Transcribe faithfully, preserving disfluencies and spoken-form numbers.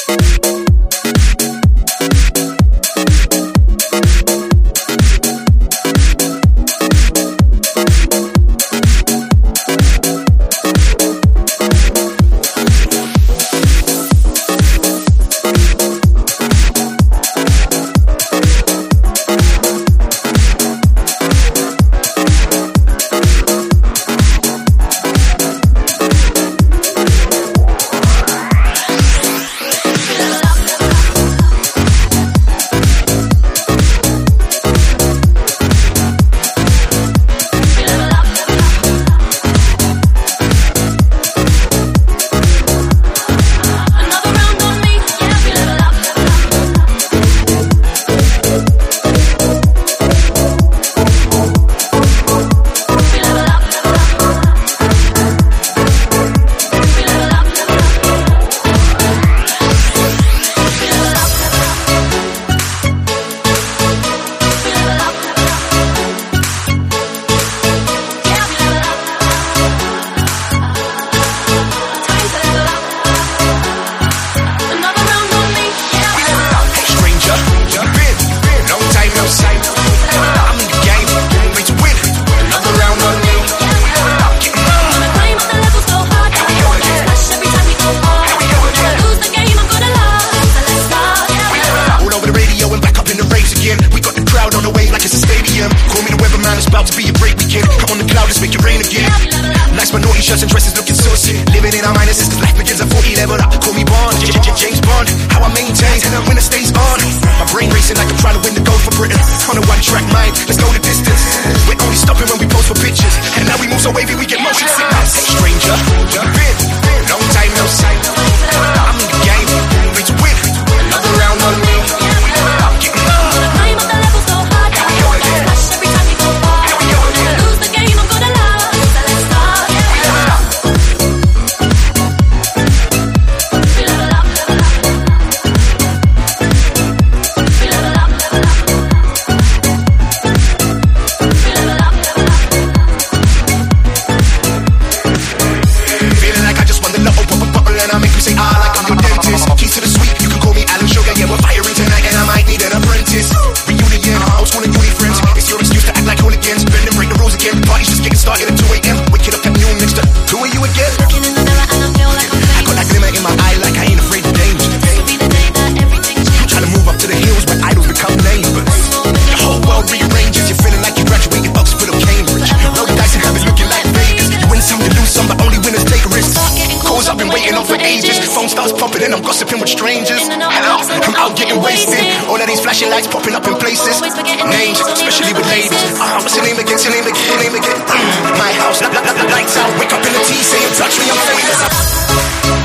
Shirts and dresses looking saucy. Living in our minuses cause life begins at forty, leveled up. Call me Bond, James Bond. How I maintain when the stays on. My brain racing like I'm trying to win the gold for Britain. On a one track mind, let's go the distance. We're only stopping when we post for pictures. And now we move so wavy we get motion sickness. Hey stranger, been, long time no sight. I'm in the game, ready to win. Another round on me. I'm getting up. Climb up the level so hard. Flash every time you go far. Lose the game, I'm gonna love. So let's start. Then I'm gossiping with strangers. Hello, I'm out getting wasted. All of these flashing lights popping up in places. Names, especially with ladies. Ah, uh, what's your name again? What's your name again? Your name again? Mm, my house, lights out. Wake up in the tea, saying touch me, I'm famous.